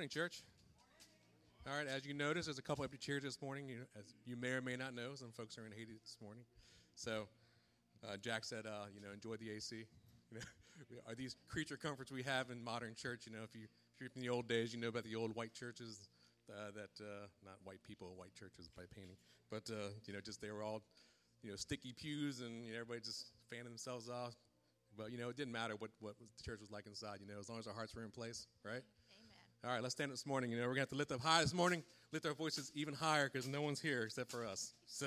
morning, church. All right, as you notice, there's a couple empty chairs this morning. As you may or may not know, some folks are in Haiti this morning. So Jack said, enjoy the AC. Are these creature comforts we have in modern church? If you're from the old days, you know about the old white churches not white people, white churches by painting, but just they were all sticky pews and everybody just fanning themselves off. But it didn't matter what the church was like inside. As long as our hearts were in place, right? All right, let's stand up this morning. We're going to have to lift up high this morning, lift our voices even higher because no one's here except for us. So.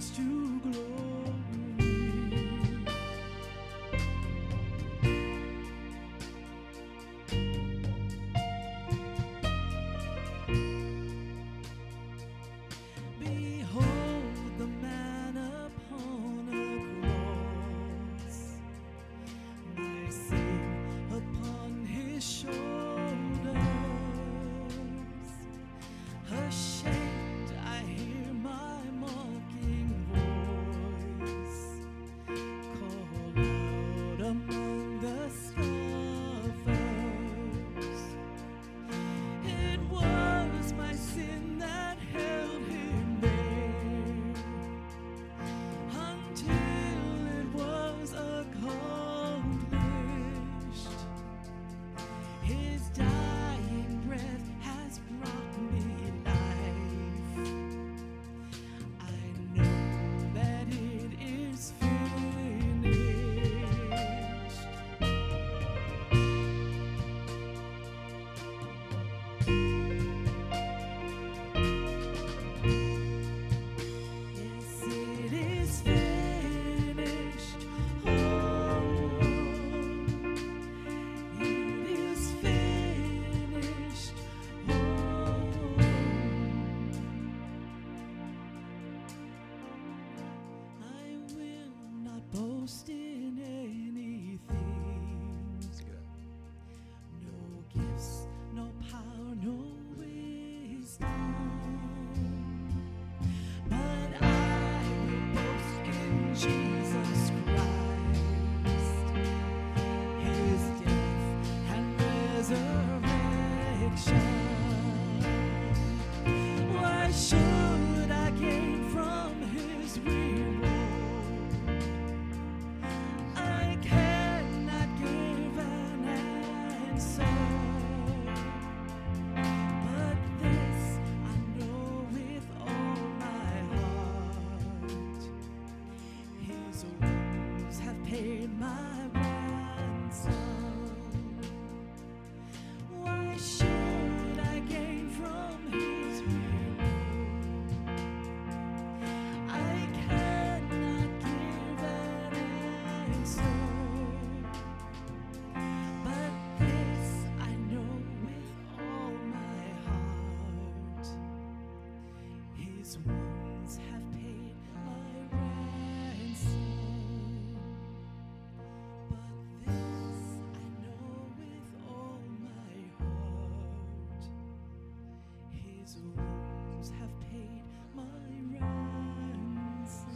to glory. Behold the man upon a cross, my sin upon his shoulders. Ashamed, I hear my mocking voice call out among the scoffers. It was my sin that held him there until it was accomplished. His dying breath has brought me life. I know that it is finished. Yes, it is finished. Oh, it is finished. Oh, I will not boast in anything. Sing it out. No gifts, no power, no wisdom. But I will boast in Jesus Christ, his death and resurrection. Why should I gain from his reward? I cannot give an answer, but this I know with all my heart. His wounds have paid my ransom. Why should I gain from his reward? I cannot give an answer, but this I know with all my heart. His wounds have paid my ransom, but this I know with all my heart. His wounds have paid my ransom.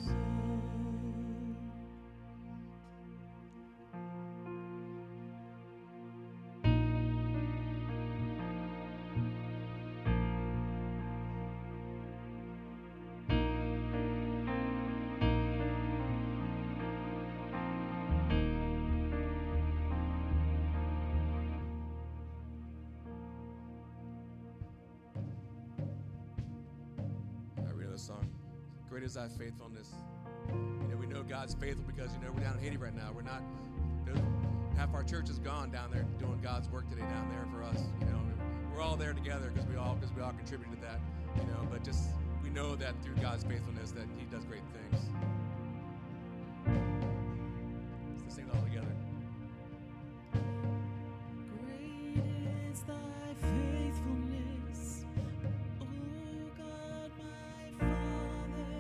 I read the song. Great is thy faithfulness. We know God's faithful because we're down in Haiti right now. We're not. Half our church is gone down there doing God's work today down there for us. We're all there together because we all contribute to that. But just we know that through God's faithfulness that He does great things. Let's sing it all together. Great is thy faithfulness, O God my Father.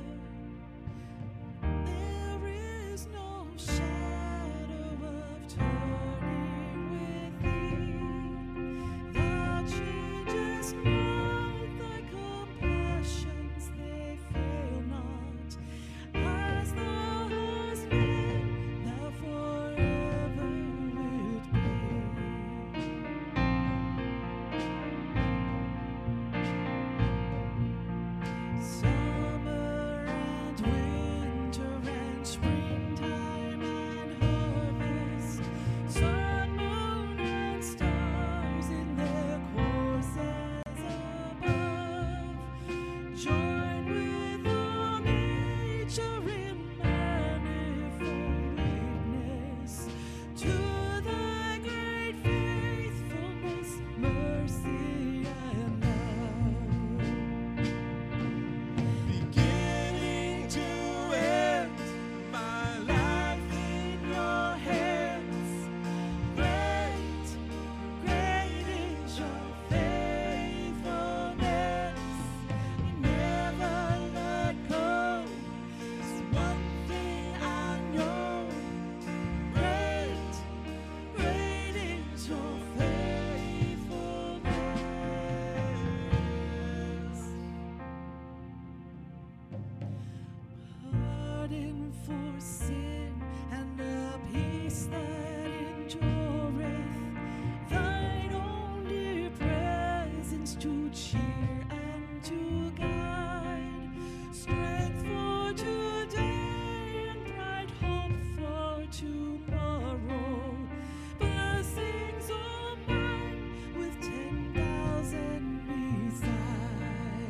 There is no shadow of turning with thee. Thou changest not, thy compassions they fail not. As thou hast been, thou forever wilt be. Summer and winter and springtime and harvest, sun, moon, and stars in their courses above, join with all nature in manifold witness to thy great faithfulness, mercy, and love. Beginning to for sin and the peace that endureth. Thine own dear presence to cheer and to guide. Strength for today and bright hope for tomorrow. Blessings all mine with 10,000 beside.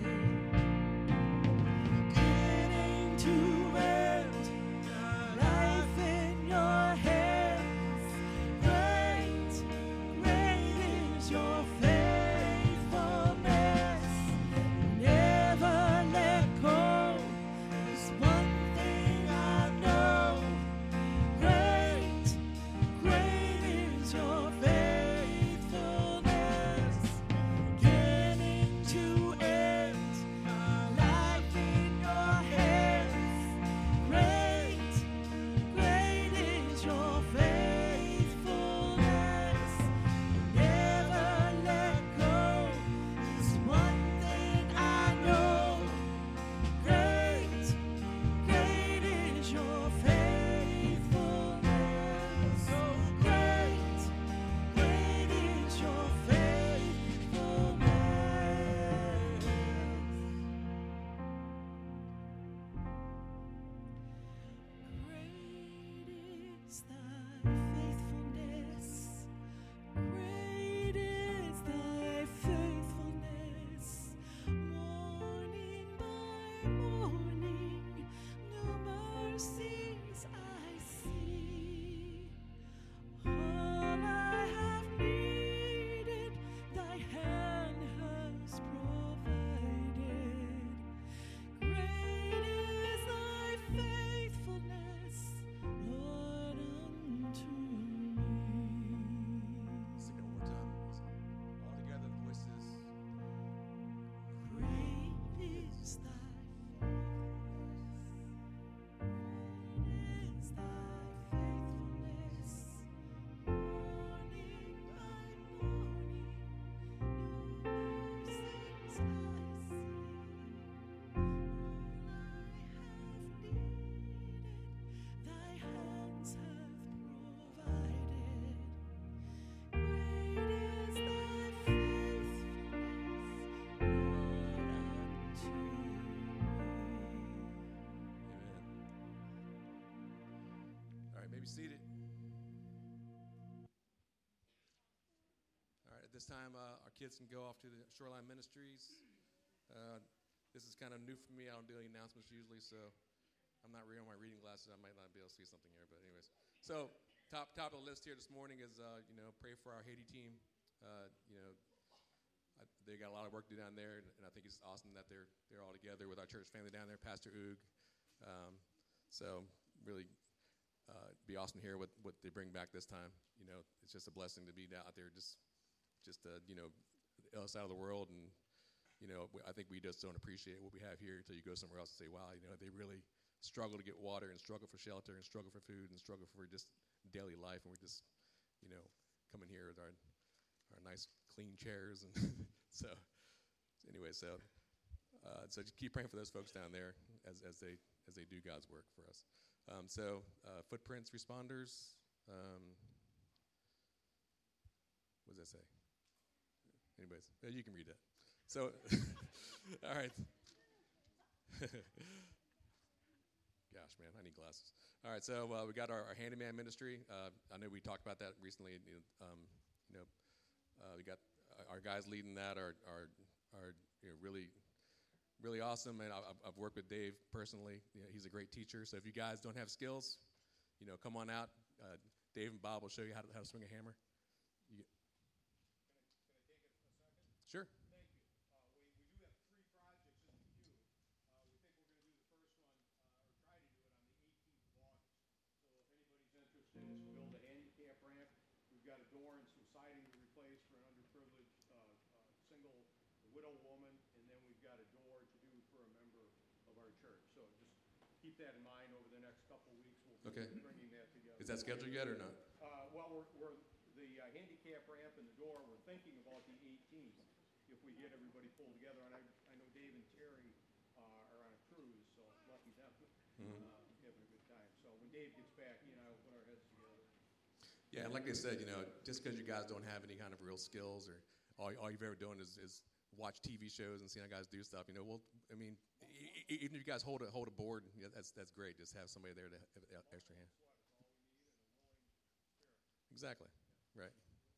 Beginning to end, life in your hands. Great, great is your faithfulness. Never let go. There's one thing I know. Great, great is your faithfulness. Beginning to end, life in your hands. Great, great is your faithfulness. Never let go. There's one thing I know. Great, great is your faithfulness. So great, great is your faithfulness. Great is thy faithfulness. Great is thy faithfulness. Morning by morning, new mercies I see. All I have needed, thy hand has provided. Great is thy faithfulness, Lord, unto me. Sing it one more time. All together, the voices. Great is thy faithfulness. Great is thy faithfulness. Morning by morning, new mercies I see. All I have needed, thy hands have provided. Great is thy faithfulness, Lord, unto me. Amen. All right, maybe seated. All right, at this time, our kids can go off to the Shoreline Ministries. This is kind of new for me. I don't do any announcements usually, so I'm not wearing my reading glasses. I might not be able to see something here, but anyways. So top of the list here this morning is, pray for our Haiti team. They got a lot of work to do down there, and I think it's awesome that they're all together with our church family down there, Pastor Oog. So really be awesome to hear what they bring back this time. It's just a blessing to be out there, just the other side of the world, and I think we just don't appreciate what we have here until you go somewhere else and say, wow, they really struggle to get water and struggle for shelter and struggle for food and struggle for just daily life, and we're just coming here with our nice clean chairs and so just keep praying for those folks down there as they do God's work for us. Footprints responders. What does that say? Anyways, you can read that. So, all right. Gosh, man, I need glasses. All right, so we got our handyman ministry. I know we talked about that recently. We got our guys leading that are really, really awesome. And I've worked with Dave personally. He's a great teacher. So if you guys don't have skills, come on out. Dave and Bob will show you how to swing a hammer. Can I take it a second? Sure. Thank you. We do have 3 projects in the queue. We think we're going to do the first one, or try to do it on the 18th of August. So if anybody's interested, it's to build a handicap ramp. We've got a door and some siding to replace for an underprivileged single widow woman, and then we've got a door to do for a member of our church. So just keep that in mind over the next couple of weeks. We'll be bringing that together. Is that scheduled yet or not? Well, we're the handicap ramp and the door, we're thinking about the 18th if we get everybody pulled together. And I know Dave and Terry are on a cruise, so lucky them, having a good time. Dave gets back, he and I will put our heads together. Yeah, and like they said, just because you guys don't have any kind of real skills, or all you've ever done is watch TV shows and see how guys do stuff, well, I mean, even if you guys hold a board, that's great. Just have somebody there to have extra hand. Exactly, right.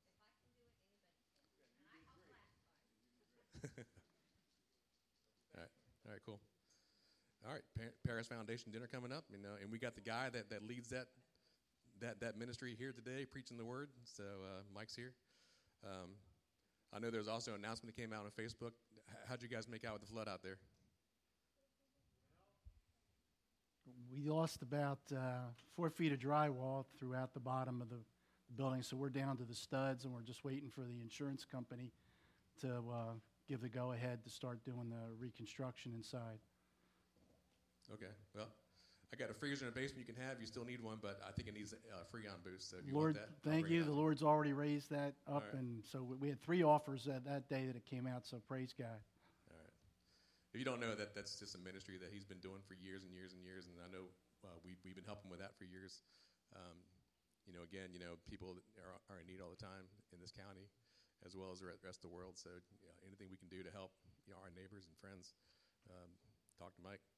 All right, cool. All right, Paris Foundation dinner coming up, and we got the guy that leads that ministry here today, preaching the word. So Mike's here. I know there's also an announcement that came out on Facebook. How'd you guys make out with the flood out there? We lost about 4 feet of drywall throughout the bottom of the building, so we're down to the studs, and we're just waiting for the insurance company to give the go-ahead to start doing the reconstruction inside. Okay, well, I got a freezer in the basement you can have. You still need one, but I think it needs a Freon boost. So if you Lord, want that, thank you. The Lord's already raised that up, right. and so we had 3 offers that day that it came out, so praise God. All right. If you don't know, that's just a ministry that he's been doing for years and years and years, and I know we've been helping with that for years. Again, people are in need all the time in this county, as well as the rest of the world. So anything we can do to help our neighbors and friends, talk to Mike.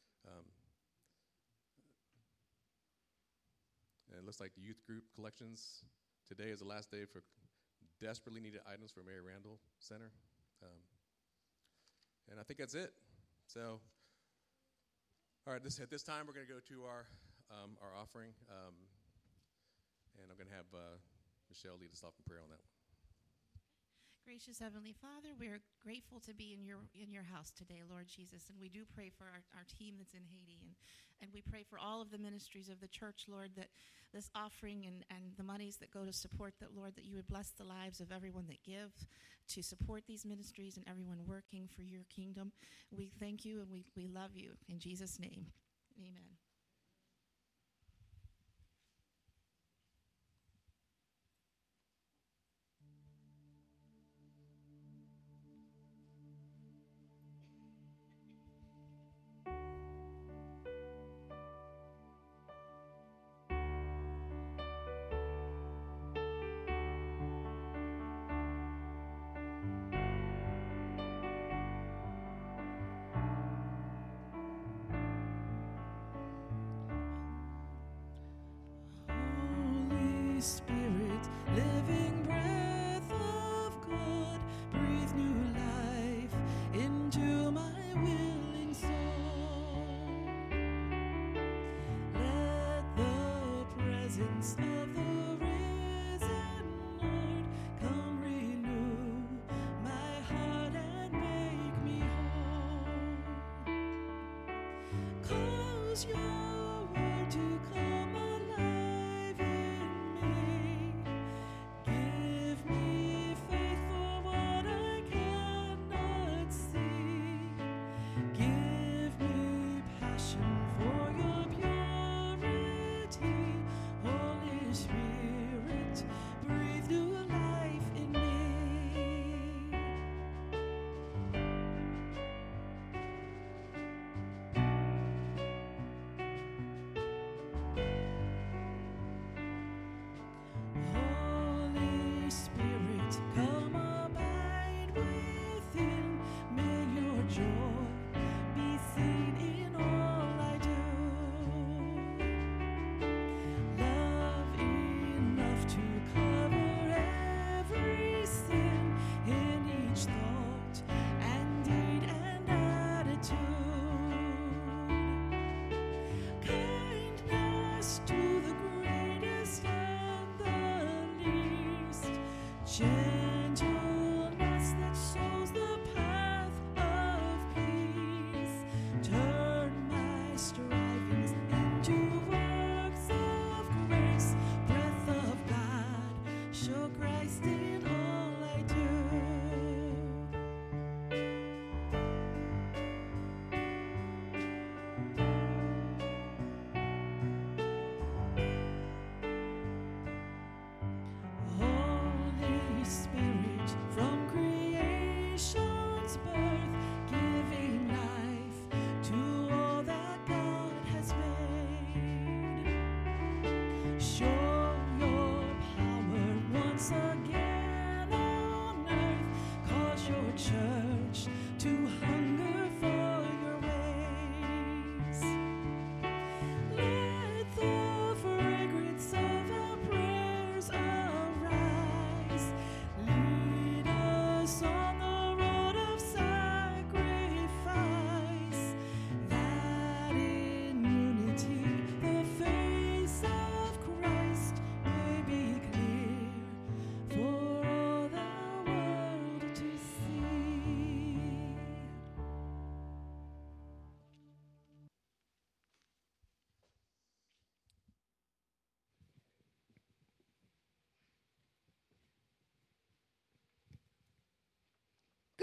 And it looks like the youth group collections today is the last day for desperately needed items for Mary Randall Center. And I think that's it. So, all right, at this time we're going to go to our offering, and I'm going to have Michelle lead us off in prayer on that one. Gracious Heavenly Father, we're grateful to be in your house today, Lord Jesus, and we do pray for our team that's in Haiti, and we pray for all of the ministries of the church, Lord, that this offering and the monies that go to support that, Lord, that you would bless the lives of everyone that give to support these ministries and everyone working for your kingdom. We thank you and we love you. In Jesus' name, amen. Holy Spirit, living breath of God, breathe new life into my willing soul. Let the presence of the risen Lord come renew my heart and make me whole. Cause your word to come alive in me. Give me faith for what I cannot see. Give me passion for your purity. Holy Spirit, breathe new life in me.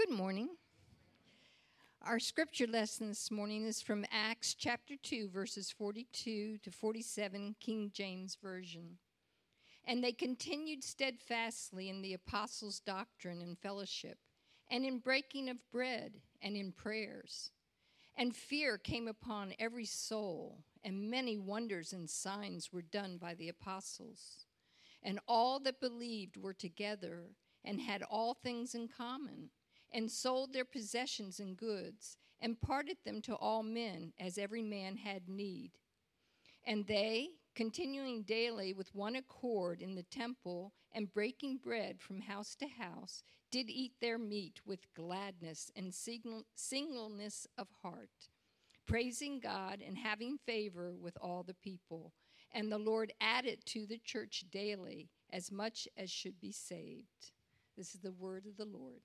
Good morning. Our scripture lesson this morning is from Acts chapter 2, verses 42 to 47, King James Version. And they continued steadfastly in the apostles' doctrine and fellowship, and in breaking of bread, and in prayers. And fear came upon every soul, and many wonders and signs were done by the apostles. And all that believed were together, and had all things in common, and sold their possessions and goods, and parted them to all men, as every man had need. And they, continuing daily with one accord in the temple, and breaking bread from house to house, did eat their meat with gladness and singleness of heart, praising God and having favor with all the people. And the Lord added to the church daily as much as should be saved. This is the word of the Lord.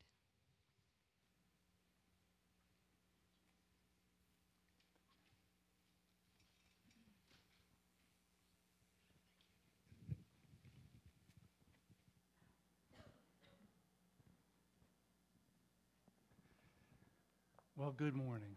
Well, good morning.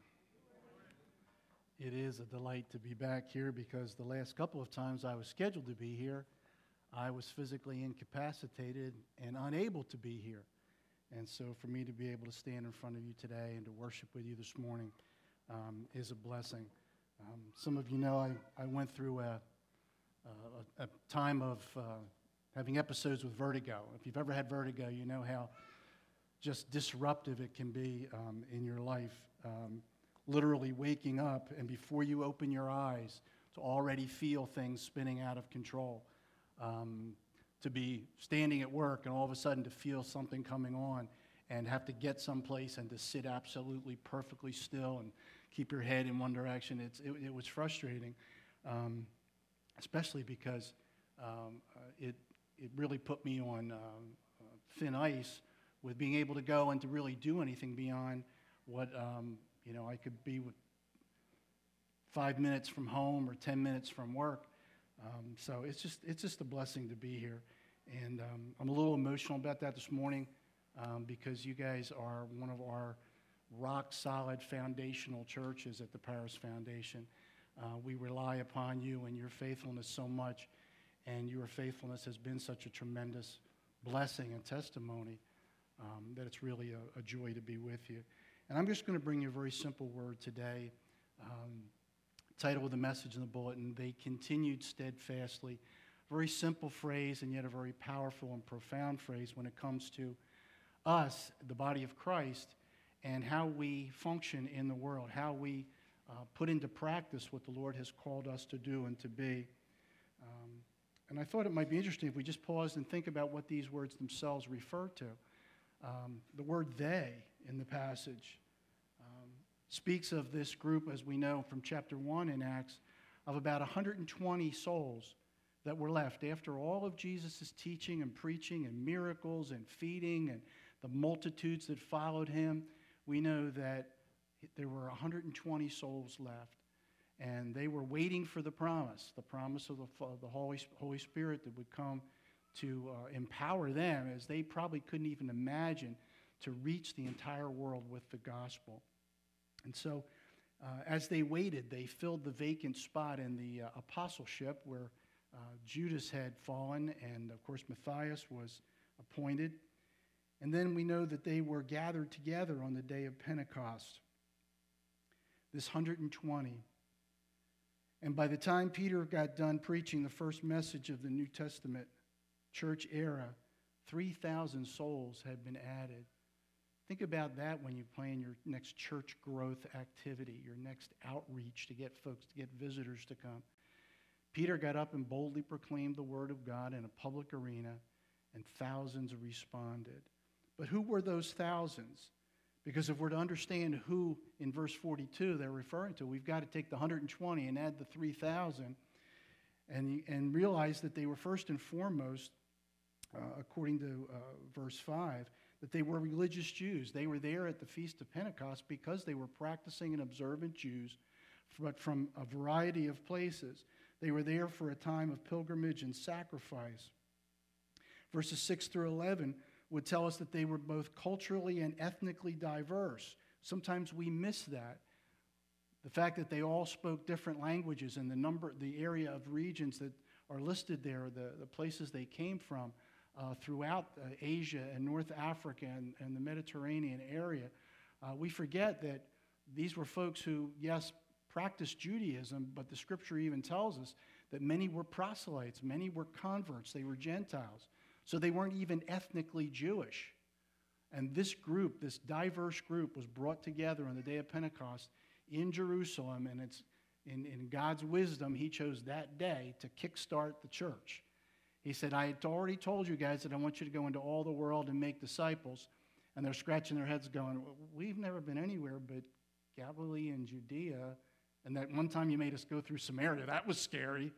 It is a delight to be back here because the last couple of times I was scheduled to be here, I was physically incapacitated and unable to be here. And so for me to be able to stand in front of you today and to worship with you this morning is a blessing. Some of you know I went through a time of having episodes with vertigo. If you've ever had vertigo, you know how just disruptive it can be in your life. Literally waking up and before you open your eyes to already feel things spinning out of control. To be standing at work and all of a sudden to feel something coming on and have to get someplace and to sit absolutely perfectly still and keep your head in one direction. It was frustrating, especially because it really put me on thin ice with being able to go and to really do anything beyond what I could be with 5 minutes from home or 10 minutes from work. So it's just a blessing to be here, and I'm a little emotional about that this morning because you guys are one of our rock solid foundational churches at the Paris Foundation. We rely upon you and your faithfulness so much, and your faithfulness has been such a tremendous blessing and testimony that it's really a joy to be with you. And I'm just going to bring you a very simple word today. Title of the message in the bulletin, They Continued Steadfastly. Very simple phrase and yet a very powerful and profound phrase when it comes to us, the body of Christ, and how we function in the world, how we put into practice what the Lord has called us to do and to be. And I thought it might be interesting if we just paused and think about what these words themselves refer to. The word they in the passage speaks of this group, as we know from chapter 1 in Acts, of about 120 souls that were left after all of Jesus' teaching and preaching and miracles and feeding and the multitudes that followed him. We know that there were 120 souls left, and they were waiting for the promise of the Holy Spirit that would come to empower them, as they probably couldn't even imagine, to reach the entire world with the gospel. And so as they waited, they filled the vacant spot in the apostleship where Judas had fallen, and of course Matthias was appointed. And then we know that they were gathered together on the day of Pentecost, this 120. And by the time Peter got done preaching the first message of the New Testament church era, 3,000 souls had been added. Think about that when you plan your next church growth activity, your next outreach to get folks, to get visitors to come. Peter got up and boldly proclaimed the word of God in a public arena, and thousands responded. But who were those thousands? Because if we're to understand who in verse 42 they're referring to, we've got to take the 120 and add the 3,000 and realize that they were first and foremost, according to verse 5, that they were religious Jews. They were there at the Feast of Pentecost because they were practicing and observant Jews, but from a variety of places. They were there for a time of pilgrimage and sacrifice. Verses 6 through 11, would tell us that they were both culturally and ethnically diverse. Sometimes we miss that. The fact that they all spoke different languages and the area of regions that are listed there, the places they came from throughout Asia and North Africa and the Mediterranean area. We forget that these were folks who, yes, practiced Judaism, but the scripture even tells us that many were proselytes, many were converts, they were Gentiles. So they weren't even ethnically Jewish. And this group, this diverse group, was brought together on the day of Pentecost in Jerusalem, and it's in God's wisdom, he chose that day to kickstart the church. He said, I had already told you guys that I want you to go into all the world and make disciples. And they're scratching their heads going, we've never been anywhere but Galilee and Judea. And that one time you made us go through Samaria. That was scary.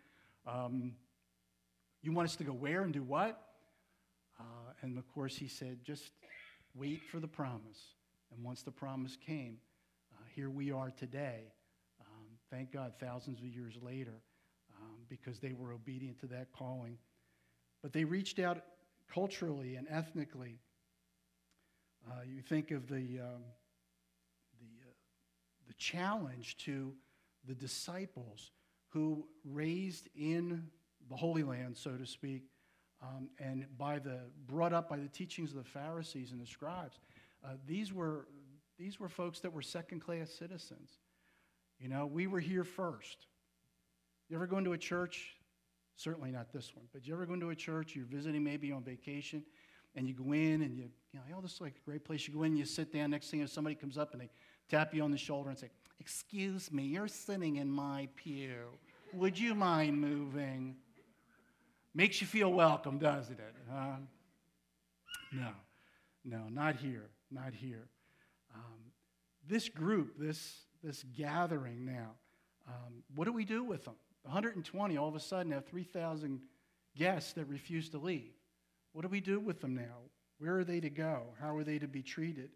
You want us to go where and do what? And of course he said, just wait for the promise. And once the promise came, here we are today. Thank God, thousands of years later, because they were obedient to that calling. But they reached out culturally and ethnically. You think of the challenge to the disciples who raised in the Holy Land, so to speak, and brought up by the teachings of the Pharisees and the scribes. These were folks that were second-class citizens. You know, we were here first. You ever go into a church? Certainly not this one, but you ever go into a church, you're visiting maybe on vacation, and you go in and you know, oh, this is like a great place. You go in and you sit down. Next thing you know, somebody comes up and they tap you on the shoulder and say, excuse me, you're sitting in my pew. Would you mind moving? Makes you feel welcome, doesn't it? No, not here, not here. This group, this gathering now, what do we do with them? 120 all of a sudden have 3,000 guests that refuse to leave. What do we do with them now? Where are they to go? How are they to be treated?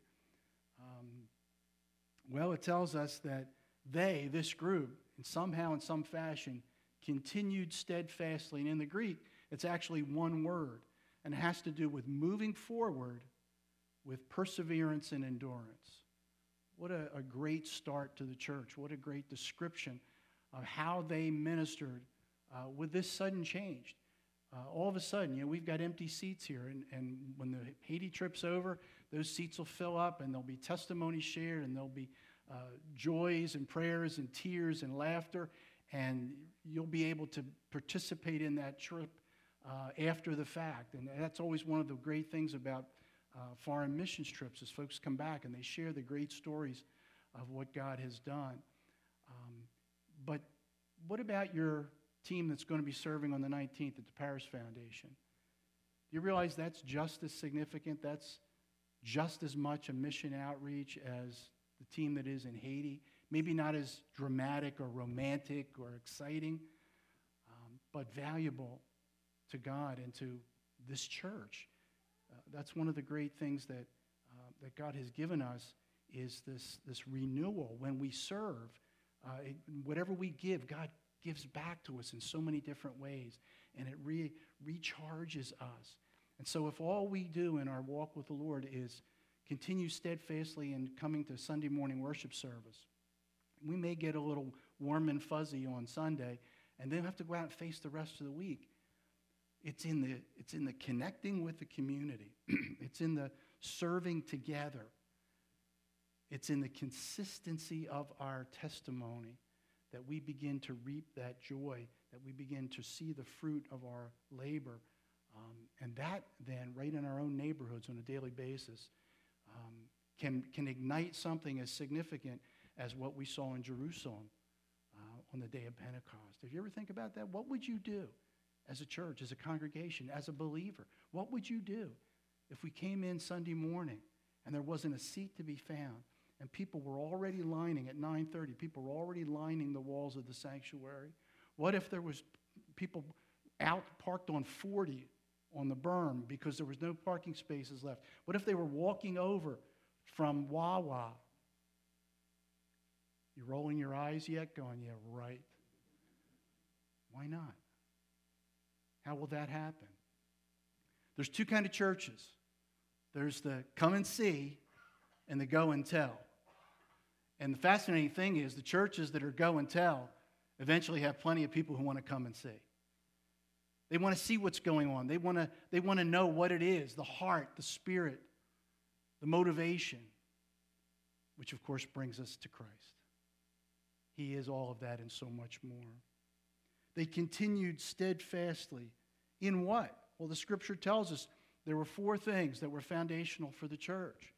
Well, it tells us that this group, somehow in some fashion, continued steadfastly. And in the Greek, it's actually one word, and it has to do with moving forward with perseverance and endurance. What a great start to the church. What a great description of how they ministered with this sudden change. All of a sudden, you know, we've got empty seats here, and when the Haiti trip's over, those seats will fill up, and there'll be testimonies shared, and there'll be joys and prayers and tears and laughter, and you'll be able to participate in that trip after the fact. And that's always one of the great things about foreign missions trips, is folks come back and they share the great stories of what God has done. But what about your team that's going to be serving on the 19th at the Paris Foundation? Do you realize that's just as significant? That's just as much a mission outreach as the team that is in Haiti. Maybe not as dramatic or romantic or exciting, but valuable to God and to this church. That's one of the great things that God has given us, is this renewal. When we serve, whatever we give, God gives back to us in so many different ways, and it recharges us. And so if all we do in our walk with the Lord is continue steadfastly in coming to Sunday morning worship service, we may get a little warm and fuzzy on Sunday and then have to go out and face the rest of the week. It's in the connecting with the community. It's in the serving together. It's in the consistency of our testimony that we begin to reap that joy, that we begin to see the fruit of our labor. And that then, right in our own neighborhoods on a daily basis, can ignite something as significant as what we saw in Jerusalem on the day of Pentecost. Did you ever think about that? What would you do as a church, as a congregation, as a believer? What would you do if we came in Sunday morning and there wasn't a seat to be found, and people were already lining at 9:30, people were already lining the walls of the sanctuary? What if there was people out parked on 40 on the berm because there was no parking spaces left? What if they were walking over from Wawa? You rolling your eyes yet? Going, yeah, right. Why not? How will that happen? There's two kinds of churches. There's the come and see and the go and tell. And the fascinating thing is the churches that are go and tell eventually have plenty of people who want to come and see. They want to see what's going on. They want to know what it is, the heart, the spirit, the motivation, which of course brings us to Christ. He is all of that and so much more. They continued steadfastly in what? Well, the scripture tells us there were 4 things that were foundational for the church.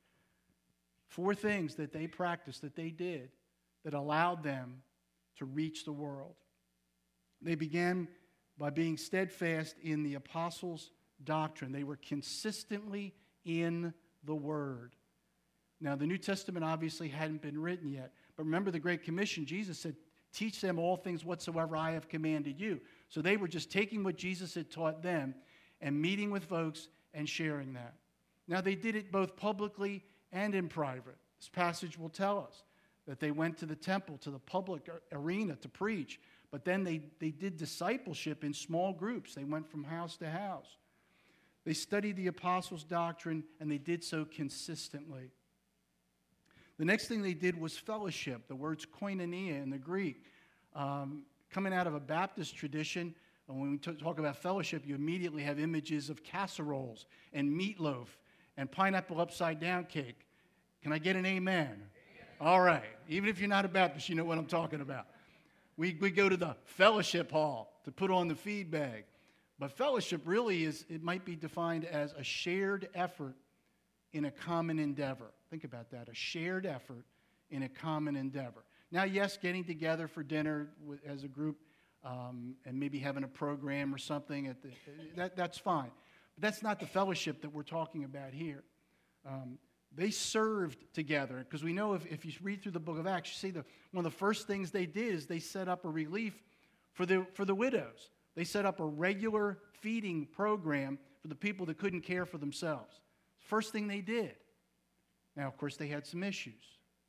4 things that they practiced, that they did, that allowed them to reach the world. They began by being steadfast in the apostles' doctrine. They were consistently in the Word. Now, the New Testament obviously hadn't been written yet, but remember the Great Commission, Jesus said, teach them all things whatsoever I have commanded you. So they were just taking what Jesus had taught them and meeting with folks and sharing that. Now, they did it both publicly and in private. This passage will tell us that they went to the temple, to the public arena to preach, but then they did discipleship in small groups. They went from house to house. They studied the apostles' doctrine, and they did so consistently. The next thing they did was fellowship. The word's koinonia in the Greek. Coming out of a Baptist tradition, when we talk about fellowship, you immediately have images of casseroles and meatloaf and pineapple upside-down cake. Can I get an amen? All right. Even if you're not a Baptist, you know what I'm talking about. We go to the fellowship hall to put on the feed bag. But fellowship really it might be defined as a shared effort in a common endeavor. Think about that, a shared effort in a common endeavor. Now, yes, getting together for dinner as a group and maybe having a program or something, that's fine. But that's not the fellowship that we're talking about here. They served together, because we know if you read through the book of Acts, you see one of the first things they did is they set up a relief for the widows. They set up a regular feeding program for the people that couldn't care for themselves. First thing they did. Now, of course, they had some issues.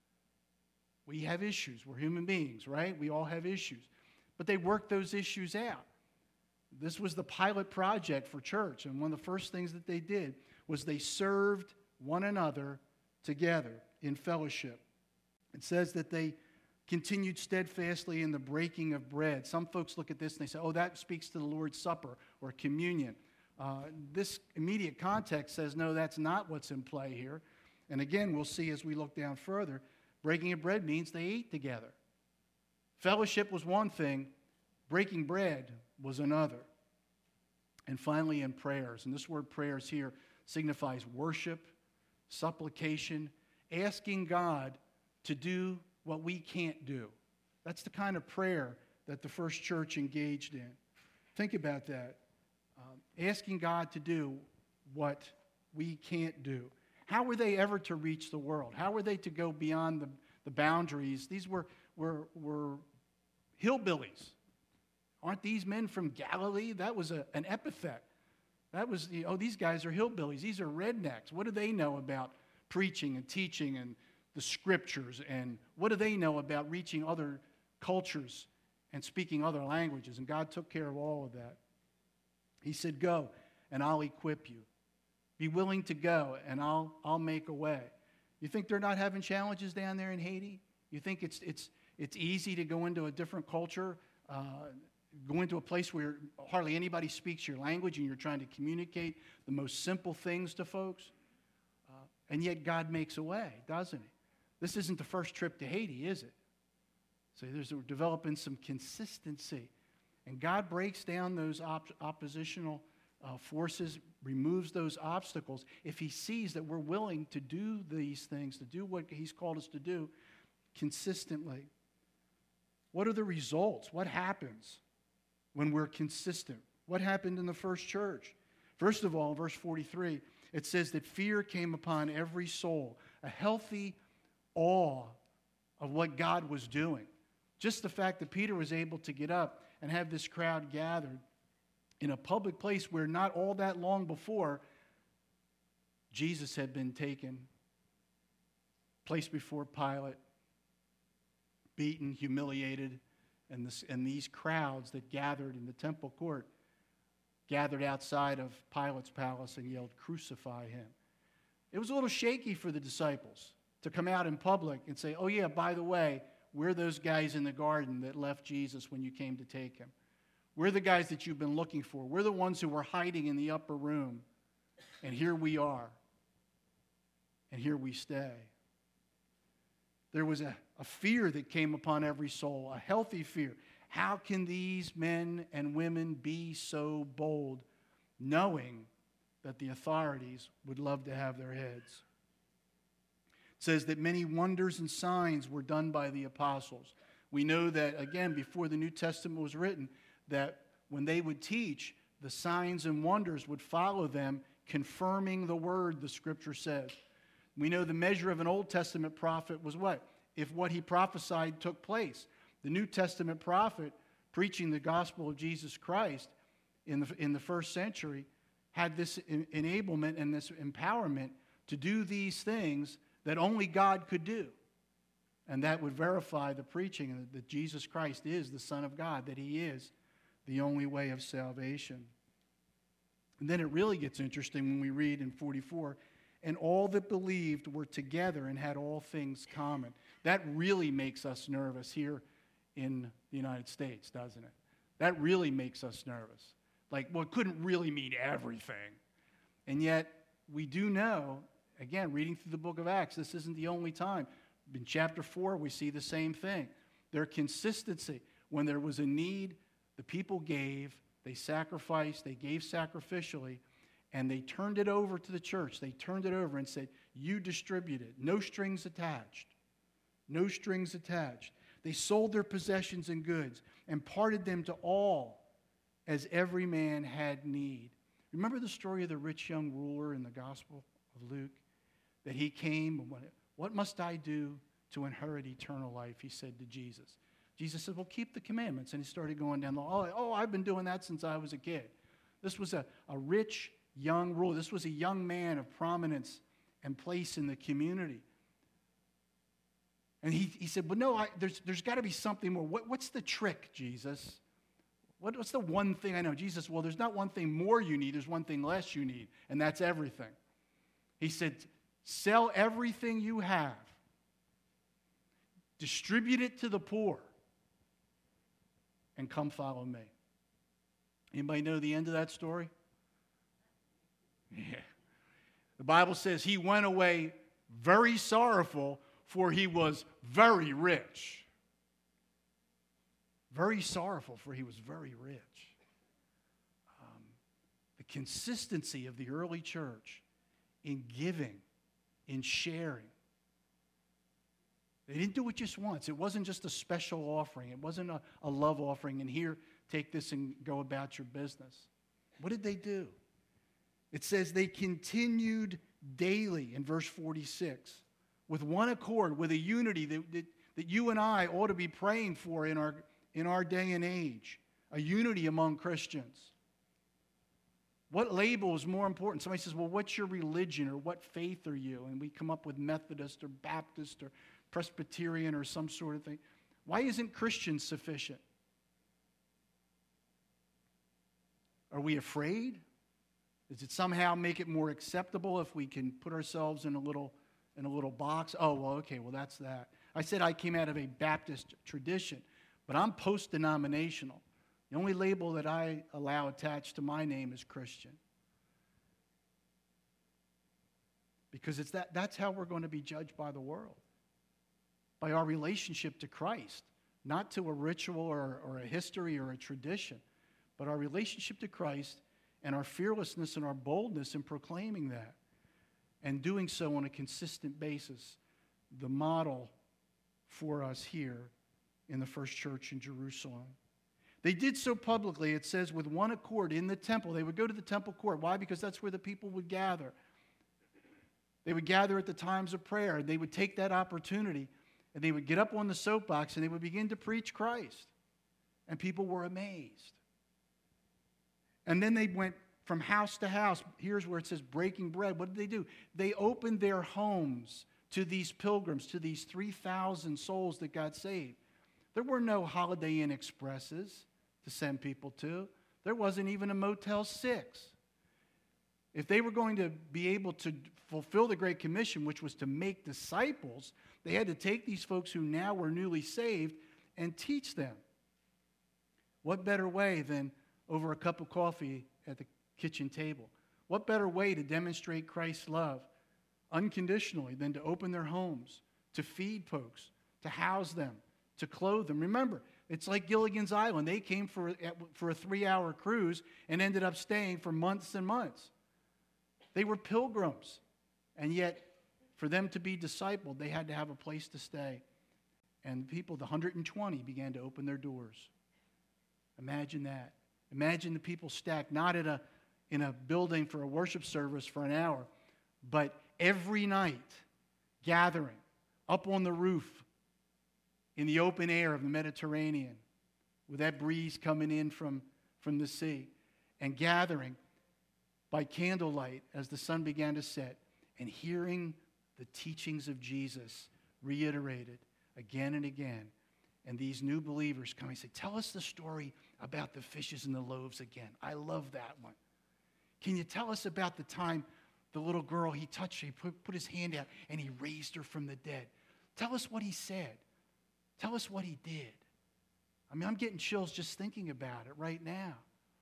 We have issues. We're human beings, right? We all have issues. But they worked those issues out. This was the pilot project for church, and one of the first things that they did was they served one another together in fellowship. It says that they continued steadfastly in the breaking of bread. Some folks look at this and they say, oh, that speaks to the Lord's Supper or communion. This immediate context says, no, that's not what's in play here. And again, we'll see as we look down further, breaking of bread means they ate together. Fellowship was one thing, breaking bread was another. And finally, in prayers, and this word prayers here signifies worship, supplication, asking God to do what we can't do. That's the kind of prayer that the first church engaged in. Think about that. Asking God to do what we can't do. How were they ever to reach the world? How were they to go beyond the boundaries? These were hillbillies. Aren't these men from Galilee? That was an epithet. That was, these guys are hillbillies. These are rednecks. What do they know about preaching and teaching and the scriptures? And what do they know about reaching other cultures and speaking other languages? And God took care of all of that. He said, go, and I'll equip you. Be willing to go, and I'll make a way. You think they're not having challenges down there in Haiti? You think it's easy to go into a different culture, go into a place where hardly anybody speaks your language and you're trying to communicate the most simple things to folks? And yet God makes a way, doesn't he? This isn't the first trip to Haiti, is it? So we're developing some consistency. And God breaks down those oppositional forces, removes those obstacles if he sees that we're willing to do these things, to do what he's called us to do consistently. What are the results? What happens when we're consistent? What happened in the first church? First of all, in verse 43, it says that fear came upon every soul, a healthy awe of what God was doing. Just the fact that Peter was able to get up and have this crowd gathered in a public place where not all that long before, Jesus had been taken, placed before Pilate, beaten, humiliated, and these crowds that gathered in the temple court gathered outside of Pilate's palace and yelled, "Crucify him." It was a little shaky for the disciples to come out in public and say, oh yeah, by the way, we're those guys in the garden that left Jesus when you came to take him. We're the guys that you've been looking for. We're the ones who were hiding in the upper room. And here we are. And here we stay. There was a fear that came upon every soul, a healthy fear. How can these men and women be so bold, knowing that the authorities would love to have their heads? It says that many wonders and signs were done by the apostles. We know that, again, before the New Testament was written, that when they would teach, the signs and wonders would follow them, confirming the word, the Scripture says. We know the measure of an Old Testament prophet was what? If what he prophesied took place. The New Testament prophet, preaching the gospel of Jesus Christ in the first century, had this enablement and this empowerment to do these things that only God could do. And that would verify the preaching that Jesus Christ is the Son of God, that he is the only way of salvation. And then it really gets interesting when we read in 44, and all that believed were together and had all things common. That really makes us nervous here in the United States, doesn't it? That really makes us nervous. Like, well, it couldn't really mean everything. And yet, we do know, again, reading through the book of Acts, this isn't the only time. In chapter 4, we see the same thing. Their consistency. When there was a need, the people gave, they sacrificed, they gave sacrificially, and they turned it over to the church. They turned it over and said, you distribute it. No strings attached. No strings attached. They sold their possessions and goods and parted them to all as every man had need. Remember the story of the rich young ruler in the Gospel of Luke? That he came, and what must I do to inherit eternal life? He said to Jesus. Jesus said, well, keep the commandments. And he started going down the hall. Oh, I've been doing that since I was a kid. This was a rich young ruler. This was a young man of prominence and place in the community. And he said, well, no, there's got to be something more. What's the trick, Jesus? What's the one thing I know? Jesus, well, there's not one thing more you need. There's one thing less you need, and that's everything. He said, sell everything you have. Distribute it to the poor. And come follow me. Anybody know the end of that story? Yeah. The Bible says he went away very sorrowful, for he was very rich. Very sorrowful, for he was very rich. The consistency of the early church in giving, in sharing. They didn't do it just once. It wasn't just a special offering. It wasn't a love offering, and here, take this and go about your business. What did they do? It says they continued daily in verse 46 with one accord, with a unity that you and I ought to be praying for in our day and age, a unity among Christians. What label is more important? Somebody says, well, what's your religion, or what faith are you? And we come up with Methodist or Baptist or Presbyterian or some sort of thing. Why isn't Christian sufficient? Are we afraid? Does it somehow make it more acceptable if we can put ourselves in a little box? Oh, well, okay, well, that's that. I said I came out of a Baptist tradition, but I'm post-denominational. The only label that I allow attached to my name is Christian. Because that's how we're going to be judged by the world. By our relationship to Christ. Not to a ritual or a history or a tradition, but our relationship to Christ and our fearlessness and our boldness in proclaiming that. And doing so on a consistent basis. The model for us here in the first church in Jerusalem. They did so publicly, it says, with one accord in the temple. They would go to the temple court. Why? Because that's where the people would gather. They would gather at the times of prayer. They would take that opportunity, and they would get up on the soapbox, and they would begin to preach Christ. And people were amazed. And then they went from house to house. Here's where it says breaking bread. What did they do? They opened their homes to these pilgrims, to these 3,000 souls that got saved. There were no Holiday Inn Expresses to send people to. There wasn't even a Motel 6. If they were going to be able to fulfill the Great Commission, which was to make disciples, they had to take these folks who now were newly saved and teach them. What better way than over a cup of coffee at the kitchen table? What better way to demonstrate Christ's love unconditionally than to open their homes, to feed folks, to house them, to clothe them? Remember, it's like Gilligan's Island. They came for a 3-hour cruise and ended up staying for months and months. They were pilgrims, and yet for them to be discipled, they had to have a place to stay. And people, the 120, began to open their doors. Imagine that. Imagine the people stacked, not in a building for a worship service for an hour, but every night gathering up on the roof in the open air of the Mediterranean with that breeze coming in from the sea, and gathering by candlelight as the sun began to set and hearing the teachings of Jesus reiterated again and again. And these new believers come and say, tell us the story about the fishes and the loaves again. I love that one. Can you tell us about the time the little girl, he touched her, he put his hand out, and he raised her from the dead? Tell us what he said. Tell us what he did. I mean, I'm getting chills just thinking about it right now.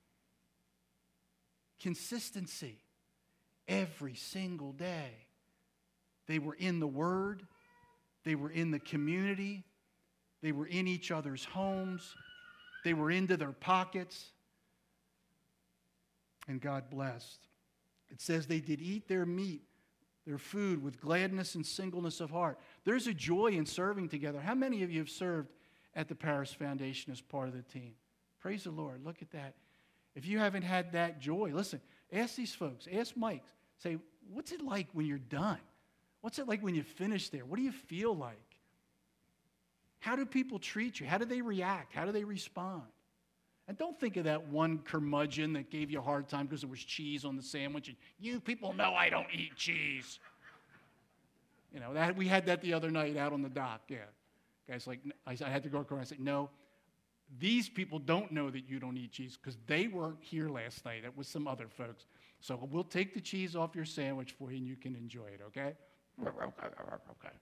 Consistency. Every single day. They were in the Word. They were in the community. They were in each other's homes. They were into their pockets. And God blessed. It says they did eat their meat, their food, with gladness and singleness of heart. There's a joy in serving together. How many of you have served at the Paris Foundation as part of the team? Praise the Lord. Look at that. If you haven't had that joy, listen, ask these folks, ask Mike, say, what's it like when you're done? What's it like when you finish there? What do you feel like? How do people treat you? How do they react? How do they respond? And don't think of that one curmudgeon that gave you a hard time because there was cheese on the sandwich. And you people know I don't eat cheese. You know, we had that the other night out on the dock. Yeah. Guys, like, I had to go across and say, no, these people don't know that you don't eat cheese because they weren't here last night. It was some other folks. So we'll take the cheese off your sandwich for you and you can enjoy it, okay? Okay.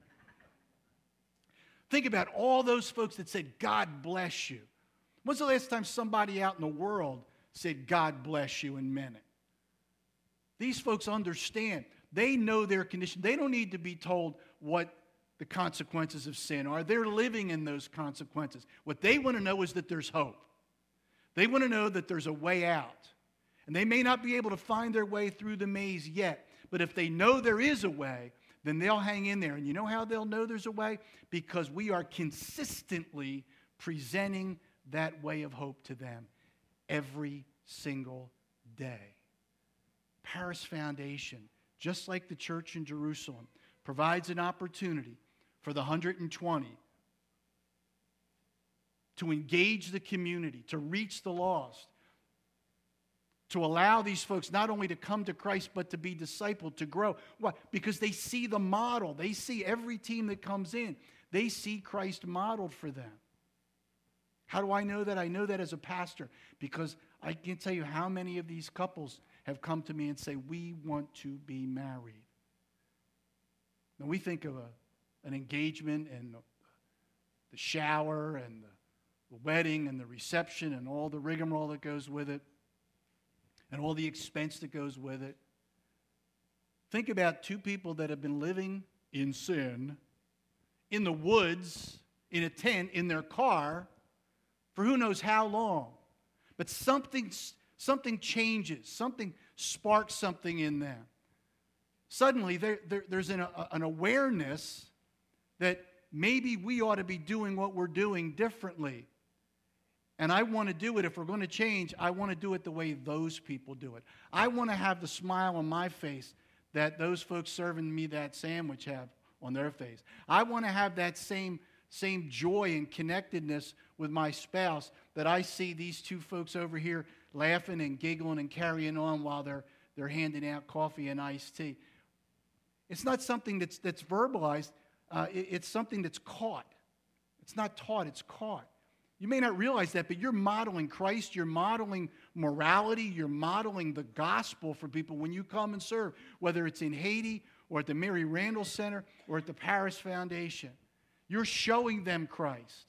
Think about all those folks that said, God bless you. When's the last time somebody out in the world said, God bless you, and meant it? These folks understand. They know their condition. They don't need to be told what the consequences of sin are. They're living in those consequences. What they want to know is that there's hope. They want to know that there's a way out. And they may not be able to find their way through the maze yet, but if they know there is a way, then they'll hang in there. And you know how they'll know there's a way? Because we are consistently presenting that way of hope to them every single day. Paris Foundation, just like the church in Jerusalem, provides an opportunity for the 120 to engage the community, to reach the lost, to allow these folks not only to come to Christ, but to be discipled, to grow. Why? Because they see the model. They see every team that comes in. They see Christ modeled for them. How do I know that? I know that as a pastor because I can tell you how many of these couples have come to me and say, we want to be married. And we think of an engagement and the shower and the wedding and the reception and all the rigmarole that goes with it and all the expense that goes with it. Think about two people that have been living in sin, in the woods, in a tent, in their car, for who knows how long. But something changes. Something sparks something in them. Suddenly, there's an awareness that maybe we ought to be doing what we're doing differently. And I want to do it. If we're going to change, I want to do it the way those people do it. I want to have the smile on my face that those folks serving me that sandwich have on their face. I want to have that same joy and connectedness with my spouse that I see these two folks over here laughing and giggling and carrying on while they're handing out coffee and iced tea. It's not something that's verbalized. It's something that's caught. It's not taught, it's caught. You may not realize that, but you're modeling Christ, you're modeling morality, you're modeling the gospel for people when you come and serve, whether it's in Haiti or at the Mary Randall Center or at the Paris Foundation. You're showing them Christ.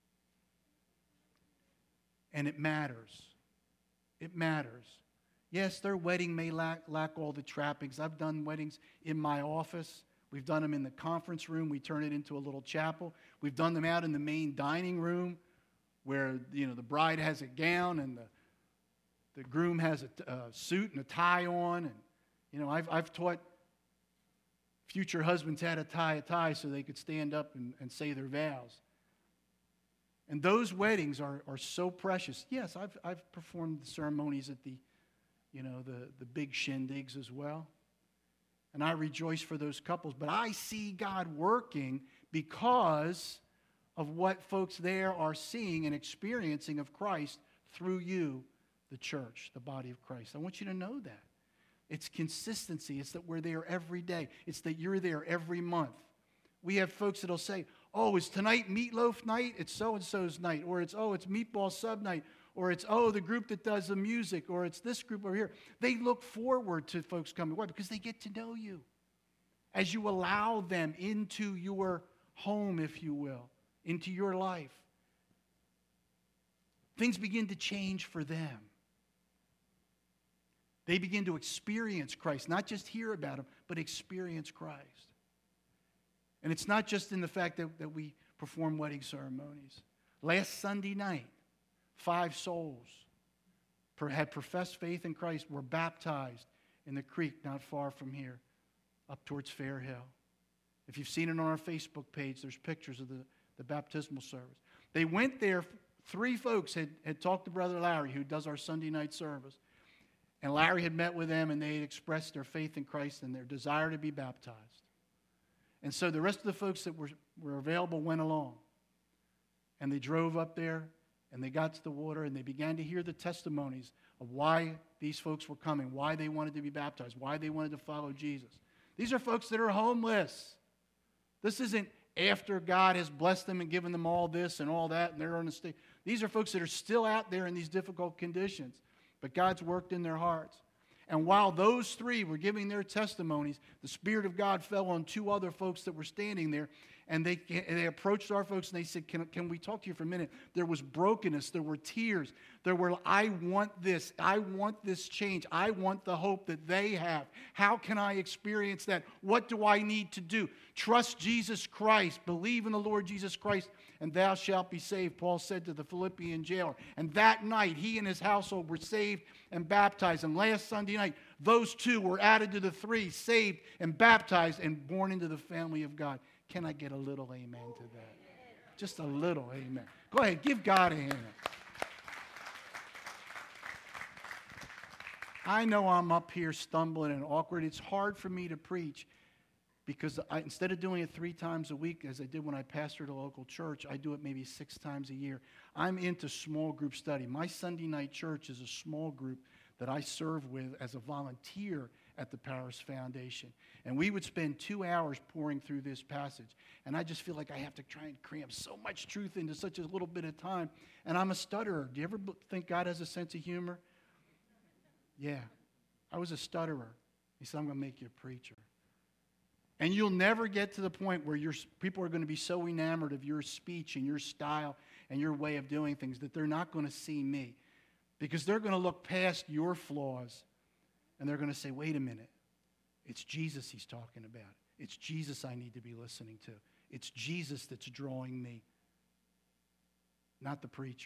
And it matters. It matters. Yes, their wedding may lack all the trappings. I've done weddings in my office. We've done them in the conference room. We turn it into a little chapel. We've done them out in the main dining room where, the bride has a gown and the groom has a suit and a tie on. And, I've taught future husbands how to tie a tie so they could stand up and say their vows. And those weddings are so precious. Yes, I've performed the ceremonies at the big shindigs as well. And I rejoice for those couples. But I see God working because of what folks there are seeing and experiencing of Christ through you, the church, the body of Christ. I want you to know that. It's consistency. It's that we're there every day. It's that you're there every month. We have folks that'll say, oh, is tonight meatloaf night? It's so-and-so's night. Or it's meatball sub night. Or it's, the group that does the music. Or it's this group over here. They look forward to folks coming. Why? Because they get to know you. As you allow them into your home, if you will, into your life, things begin to change for them. They begin to experience Christ. Not just hear about Him, but experience Christ. And it's not just in the fact that we perform wedding ceremonies. Last Sunday night, 5 souls had professed faith in Christ, were baptized in the creek not far from here, up towards Fair Hill. If you've seen it on our Facebook page, there's pictures of the baptismal service. They went there. 3 folks had talked to Brother Larry, who does our Sunday night service. And Larry had met with them, and they had expressed their faith in Christ and their desire to be baptized. And so the rest of the folks that were available went along. And they drove up there, and they got to the water, and they began to hear the testimonies of why these folks were coming, why they wanted to be baptized, why they wanted to follow Jesus. These are folks that are homeless. This isn't after God has blessed them and given them all this and all that, and they're on the stage. These are folks that are still out there in these difficult conditions, but God's worked in their hearts. And while those 3 were giving their testimonies, the Spirit of God fell on 2 other folks that were standing there. And they approached our folks and they said, can we talk to you for a minute? There was brokenness. There were tears. There were, I want this. I want this change. I want the hope that they have. How can I experience that? What do I need to do? Trust Jesus Christ. Believe in the Lord Jesus Christ, and thou shalt be saved, Paul said to the Philippian jailer. And that night, he and his household were saved and baptized. And last Sunday night, those 2 were added to the 3, saved and baptized and born into the family of God. Can I get a little amen to that? Just a little amen. Go ahead, give God a hand. I know I'm up here stumbling and awkward. It's hard for me to preach because instead of doing it 3 times a week, as I did when I pastored a local church, I do it maybe 6 times a year. I'm into small group study. My Sunday night church is a small group that I serve with as a volunteer at the Paris Foundation. And we would spend 2 hours pouring through this passage. And I just feel like I have to try and cram so much truth into such a little bit of time. And I'm a stutterer. Do you ever think God has a sense of humor? Yeah. I was a stutterer. He said, I'm going to make you a preacher. And you'll never get to the point where people are going to be so enamored of your speech and your style and your way of doing things that they're not going to see me. Because they're going to look past your flaws and they're going to say, wait a minute. It's Jesus he's talking about. It's Jesus I need to be listening to. It's Jesus that's drawing me, not the preacher.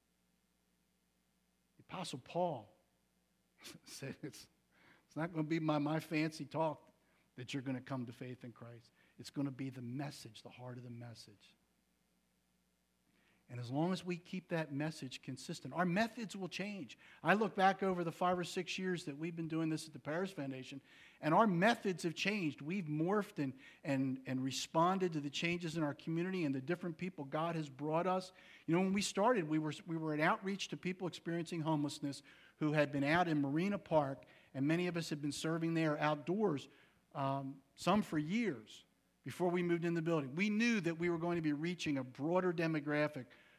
The Apostle Paul said it's not going to be my fancy talk that you're going to come to faith in Christ. It's going to be the message, the heart of the message. And as long as we keep that message consistent, our methods will change. I look back over the 5 or 6 years that we've been doing this at the Paris Foundation, and our methods have changed. We've morphed and responded to the changes in our community and the different people God has brought us. You know, when we started, we were an outreach to people experiencing homelessness who had been out in Marina Park, and many of us had been serving there outdoors, some for years. Before we moved in the building, we knew that we were going to be reaching a broader demographic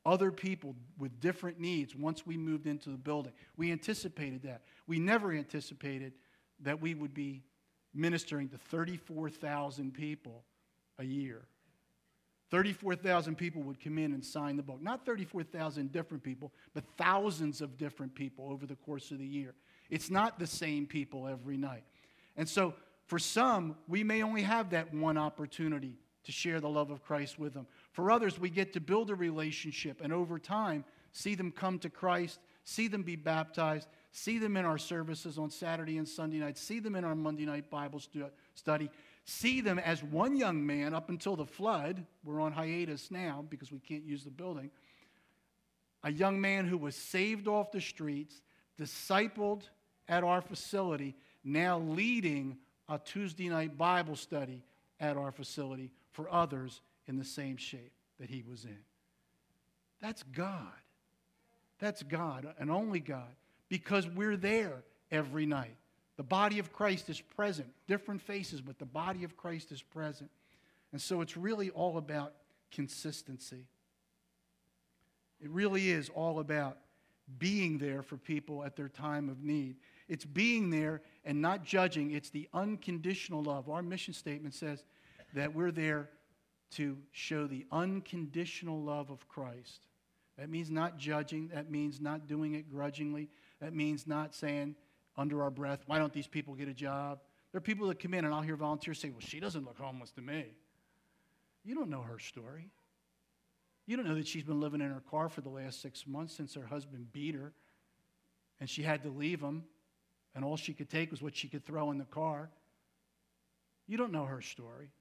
other people with different needs once we moved into the building. We anticipated that. We never anticipated that we would be ministering to 34,000 people a year. 34,000 people would come in and sign the book. Not 34,000 different people, but thousands of different people over the course of the year. It's not the same people every night. And so for some, we may only have that one opportunity to share the love of Christ with them. For others, we get to build a relationship and over time see them come to Christ, see them be baptized, see them in our services on Saturday and Sunday nights, see them in our Monday night Bible study, see them as one young man up until the flood. We're on hiatus now because we can't use the building. A young man who was saved off the streets, discipled at our facility, now leading a Tuesday night Bible study at our facility for others in the same shape that he was in. That's God. That's God and only God, because we're there every night. The body of Christ is present. Different faces, but the body of Christ is present. And so it's really all about consistency. It really is all about being there for people at their time of need. It's being there and not judging. It's the unconditional love. Our mission statement says that we're there to show the unconditional love of Christ. That means not judging. That means not doing it grudgingly. That means not saying under our breath, why don't these people get a job? There are people that come in and I'll hear volunteers say, well, she doesn't look homeless to me. You don't know her story. You don't know that she's been living in her car for the last 6 months since her husband beat her and she had to leave him and all she could take was what she could throw in the car. You don't know her story.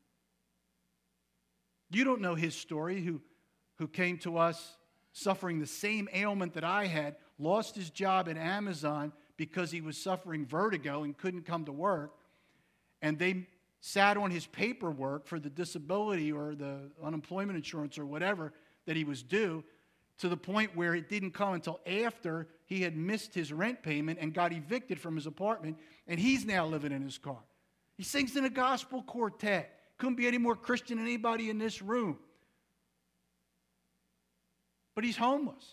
You don't know his story, who came to us suffering the same ailment that I had, lost his job at Amazon because he was suffering vertigo and couldn't come to work, and they sat on his paperwork for the disability or the unemployment insurance or whatever that he was due, to the point where it didn't come until after he had missed his rent payment and got evicted from his apartment, and he's now living in his car. He sings in a gospel quartet. Couldn't be any more Christian than anybody in this room. But he's homeless.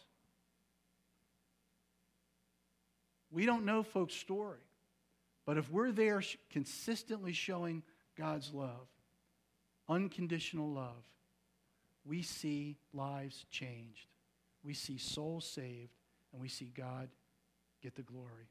We don't know folks' story. But if we're there consistently showing God's love, unconditional love, we see lives changed. We see souls saved, and we see God get the glory.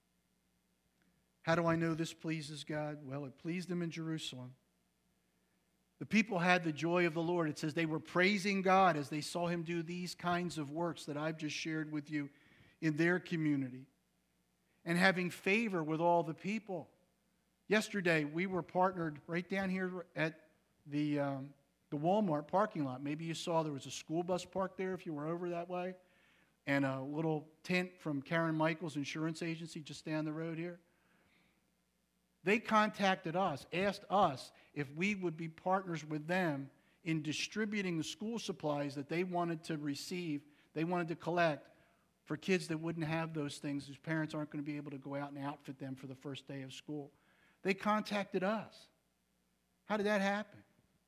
How do I know this pleases God? Well, it pleased him in Jerusalem. The people had the joy of the Lord. It says they were praising God as they saw him do these kinds of works that I've just shared with you in their community, and having favor with all the people. Yesterday, we were partnered right down here at the Walmart parking lot. Maybe you saw there was a school bus parked there if you were over that way, and a little tent from Karen Michaels Insurance Agency just down the road here. They contacted us, asked us if we would be partners with them in distributing the school supplies that they wanted to receive, they wanted to collect for kids that wouldn't have those things, whose parents aren't going to be able to go out and outfit them for the first day of school. They contacted us. How did that happen?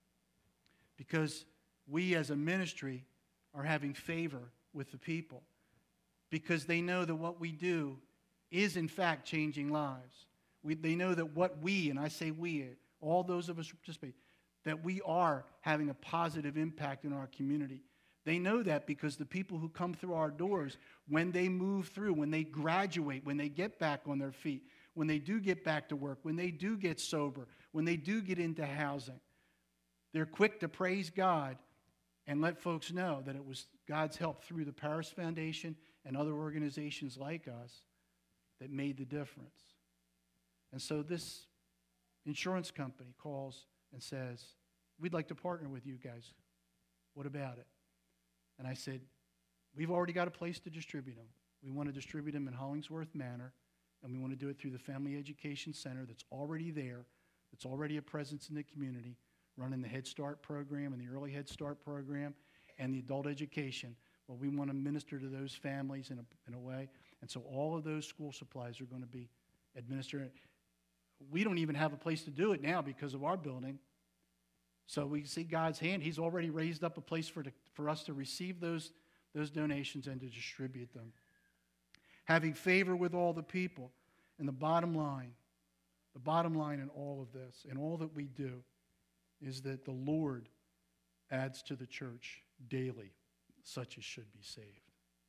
Because we as a ministry are having favor with the people. Because they know that what we do is in fact changing lives. They know that what we, and I say we, all those of us who participate, that we are having a positive impact in our community. They know that because the people who come through our doors, when they move through, when they graduate, when they get back on their feet, when they do get back to work, when they do get sober, when they do get into housing, they're quick to praise God and let folks know that it was God's help through the Paris Foundation and other organizations like us that made the difference. And so this insurance company calls and says, we'd like to partner with you guys. What about it? And I said, we've already got a place to distribute them. We want to distribute them in Hollingsworth Manor, and we want to do it through the Family Education Center that's already there, that's already a presence in the community, running the Head Start program and the Early Head Start program and the adult education. Well, we want to minister to those families in a way. And so all of those school supplies are going to be administered. We don't even have a place to do it now because of our building. So we see God's hand. He's already raised up a place for us to receive those those donations and to distribute them. Having favor with all the people. And the bottom line in all of this, and all that we do, is that the Lord adds to the church daily such as should be saved.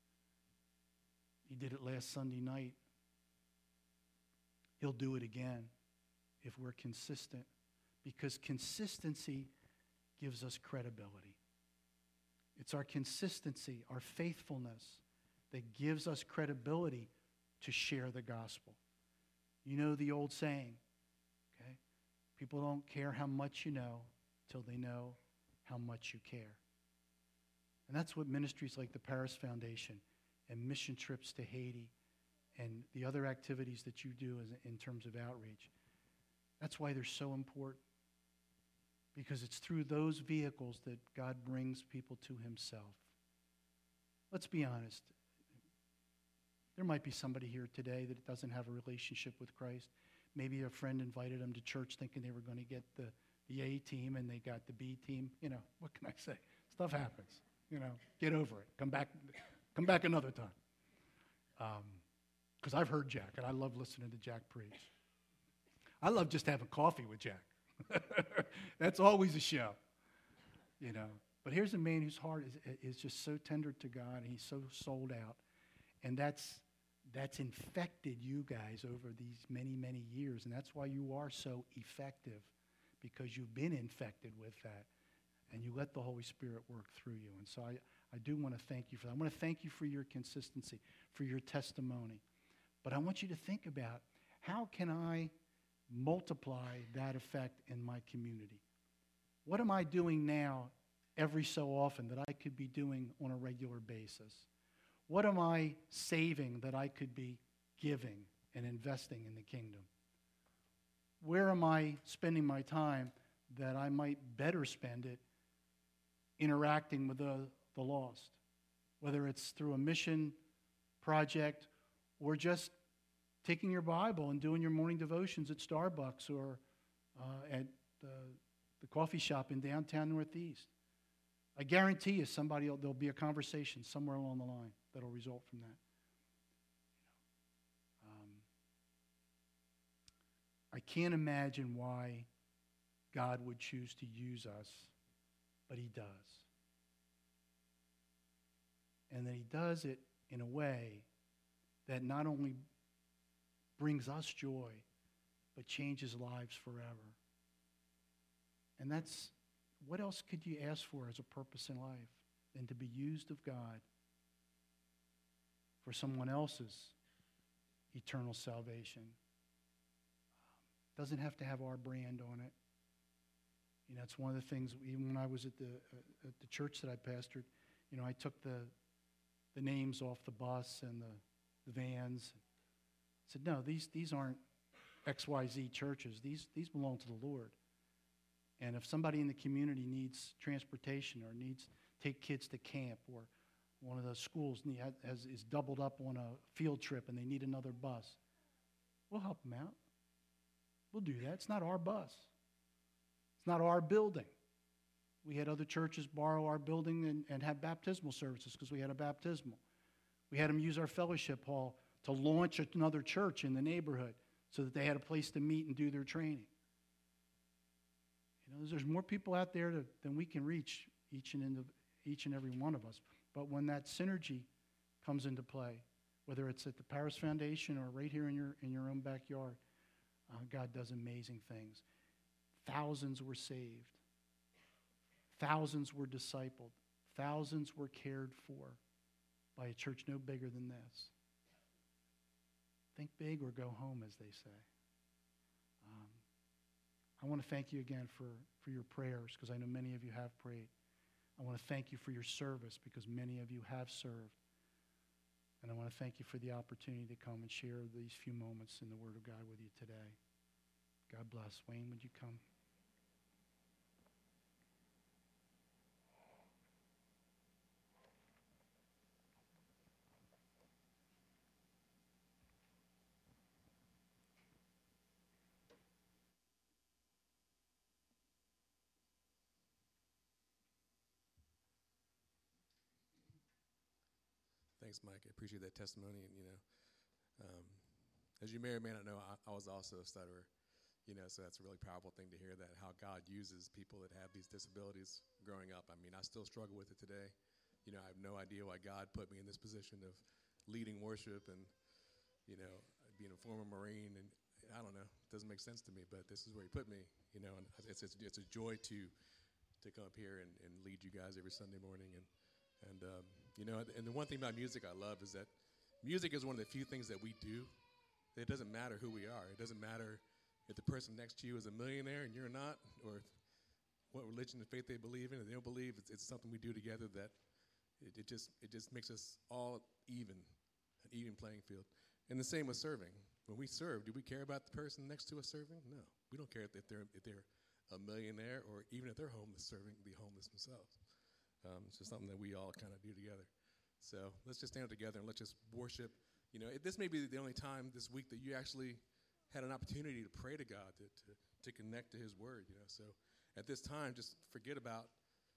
He did it last Sunday night. He'll do it again if we're consistent, because consistency gives us credibility. It's our consistency, our faithfulness, that gives us credibility to share the gospel. You know the old saying, okay? People don't care how much you know till they know how much you care. And that's what ministries like the Paris Foundation and mission trips to Haiti and the other activities that you do in terms of outreach, that's why they're so important. Because it's through those vehicles that God brings people to himself. Let's be honest. There might be somebody here today that doesn't have a relationship with Christ. Maybe a friend invited them to church thinking they were going to get the A team and they got the B team. You know, what can I say? Stuff happens. You know, get over it. Come back another time. Because I've heard Jack, and I love listening to Jack preach. I love just having coffee with Jack. That's always a show, you know. But here's a man whose heart is just so tender to God, and he's so sold out. And that's infected you guys over these many, many years. And that's why you are so effective, because you've been infected with that. And you let the Holy Spirit work through you. And so I do want to thank you for that. I want to thank you for your consistency, for your testimony. But I want you to think about, how can I multiply that effect in my community? What am I doing now every so often that I could be doing on a regular basis? What am I saving that I could be giving and investing in the kingdom? Where am I spending my time that I might better spend it interacting with the lost? Whether it's through a mission project or just taking your Bible and doing your morning devotions at Starbucks or at the coffee shop in downtown Northeast. I guarantee you there'll be a conversation somewhere along the line that'll result from that. I can't imagine why God would choose to use us, but he does. And that he does it in a way that not only brings us joy, but changes lives forever. And that's, what else could you ask for as a purpose in life than to be used of God for someone else's eternal salvation? Doesn't have to have our brand on it. You know, it's one of the things, even when I was at the church that I pastored, you know, I took the names off the bus and the vans. I said, no, these aren't XYZ churches. These belong to the Lord. And if somebody in the community needs transportation or needs to take kids to camp, or one of the schools is doubled up on a field trip and they need another bus, we'll help them out. We'll do that. It's not our bus. It's not our building. We had other churches borrow our building and have baptismal services because we had a baptismal. We had them use our fellowship hall to launch another church in the neighborhood so that they had a place to meet and do their training. You know, there's more people out there than we can reach, each and every one of us. But when that synergy comes into play, whether it's at the Paris Foundation or right here in your own backyard, God does amazing things. Thousands were saved. Thousands were discipled. Thousands were cared for by a church no bigger than this. Think big or go home, as they say. I want to thank you again for your prayers, because I know many of you have prayed. I want to thank you for your service, because many of you have served. And I want to thank you for the opportunity to come and share these few moments in the Word of God with you today. God bless. Wayne, would you come? Thanks, Mike. I appreciate that testimony. And, as you may or may not know, I was also a stutterer, so that's a really powerful thing to hear that, how God uses people that have these disabilities growing up. I mean, I still struggle with it today. I have no idea why God put me in this position of leading worship and, being a former Marine. And I don't know, it doesn't make sense to me, but this is where he put me, and it's a joy to come up here and lead you guys every Sunday morning. And the one thing about music I love is that music is one of the few things that we do. It doesn't matter who we are. It doesn't matter if the person next to you is a millionaire and you're not, or what religion and faith they believe in. If they don't believe, it's something we do together that it just makes us all an even playing field. And the same with serving. When we serve, do we care about the person next to us serving? No, we don't care if they're a millionaire or even if they're homeless, serving the homeless themselves. It's just something that we all kind of do together. So let's just stand up together and let's just worship. This may be the only time this week that you actually had an opportunity to pray to God, to connect to His Word. So at this time, just forget about,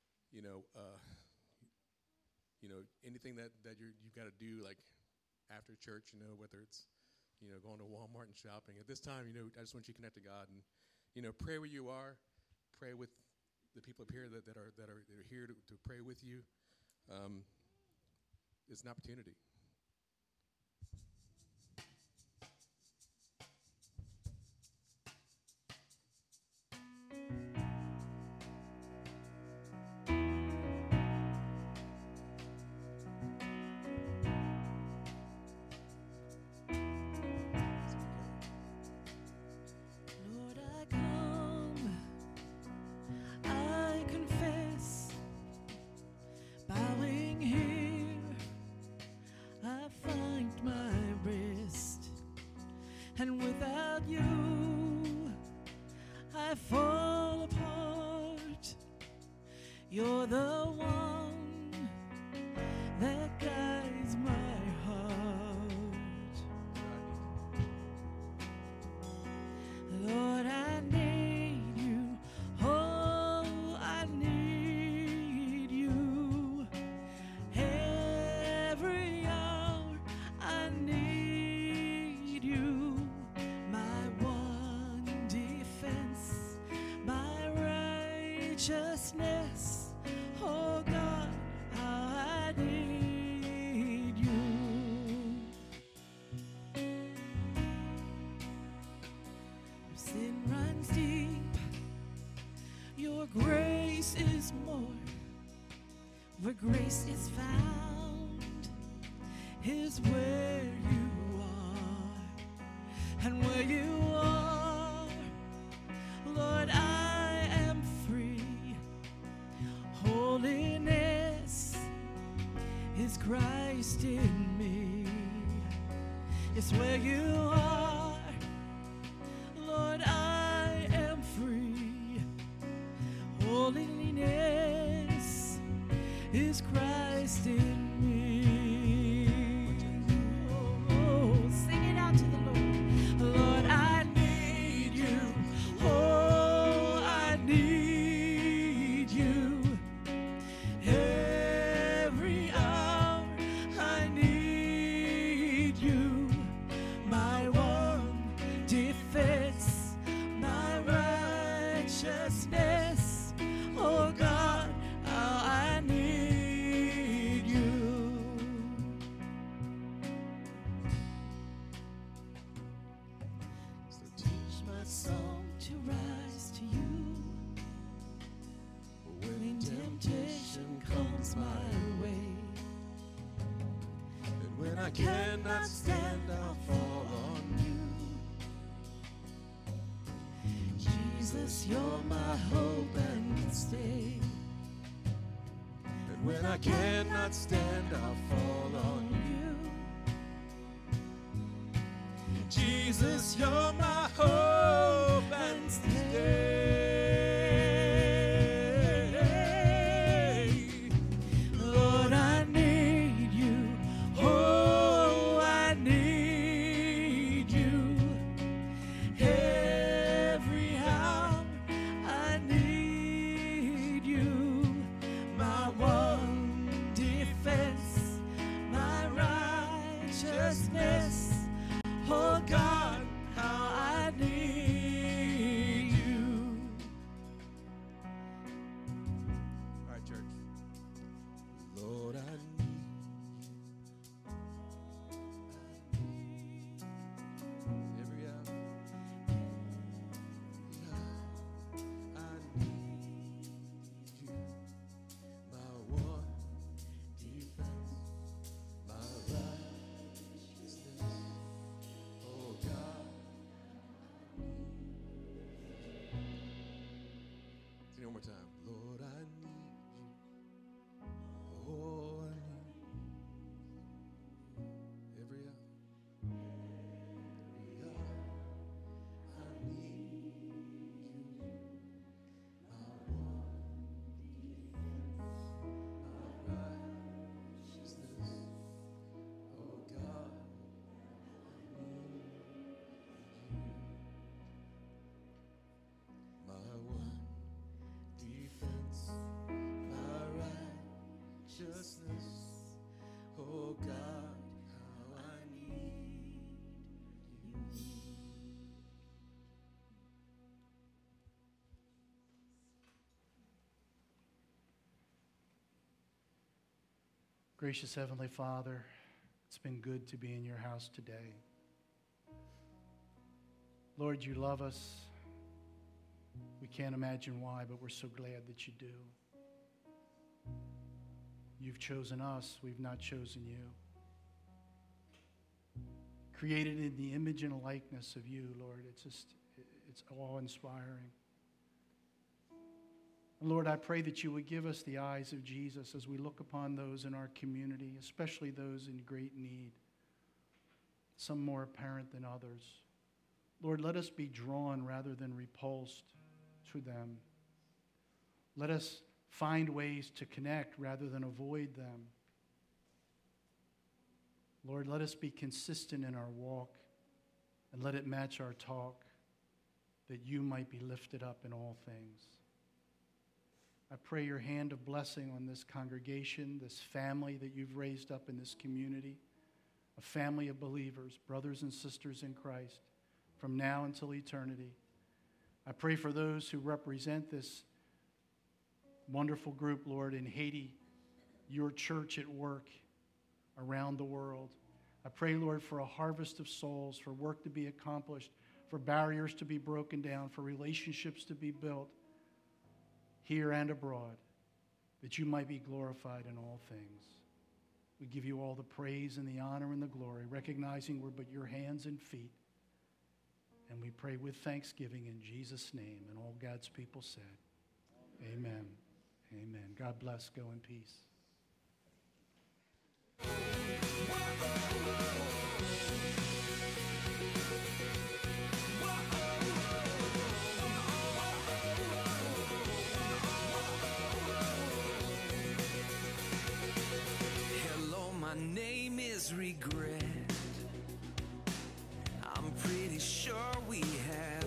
anything that you've got to do, like after church. Whether it's, going to Walmart and shopping. At this time, I just want you to connect to God and, pray where you are. Pray with the people up here that are here to pray with you. It's an opportunity. Lord, I come, I confess, bowing here, I find my rest, and without you, I fall apart. You're the one that guides my heart. Lord, I need you. Oh, I need you. Every hour I need you. My one defense, my righteousness. Oh God, how I need you. Sin runs deep, your grace is more. Where grace is found is where you are. And where you are, Lord, I am free. Holiness is Christ in me. It's where you are, Lord, I am free. Holiness is Christ in me. Oh, sing it out to the Lord. Lord, I need you. Oh, I need you. Every hour I need you. My one defense, my righteousness. Oh God, how I need you. So teach my soul to rise to you. When temptation comes my way, And when I cannot stand, I'll fall on you. Jesus, you're my hope and stay. And when I cannot stand, I'll fall on you. Jesus, you're my hope and stay. Lord, I need you. Oh, I need you. Every hour I need you. My one defense, my righteousness. Oh God, how I need you. Gracious Heavenly Father, it's been good to be in your house today. Lord, you love us. We can't imagine why, but we're so glad that you do. You've chosen us. We've not chosen you. Created in the image and likeness of you, Lord. It's awe-inspiring. And Lord, I pray that you would give us the eyes of Jesus as we look upon those in our community, especially those in great need, some more apparent than others. Lord, let us be drawn rather than repulsed to them. Let us find ways to connect rather than avoid them. Lord, let us be consistent in our walk and let it match our talk, that you might be lifted up in all things. I pray your hand of blessing on this congregation, this family that you've raised up in this community, a family of believers, brothers and sisters in Christ, from now until eternity. I pray for those who represent this wonderful group, Lord, in Haiti, your church at work around the world. I pray, Lord, for a harvest of souls, for work to be accomplished, for barriers to be broken down, for relationships to be built here and abroad, that you might be glorified in all things. We give you all the praise and the honor and the glory, recognizing we're but your hands and feet. And we pray with thanksgiving in Jesus' name. And all God's people said, amen. Amen. God bless. Go in peace. Hello, my name is Regret. I'm pretty sure we have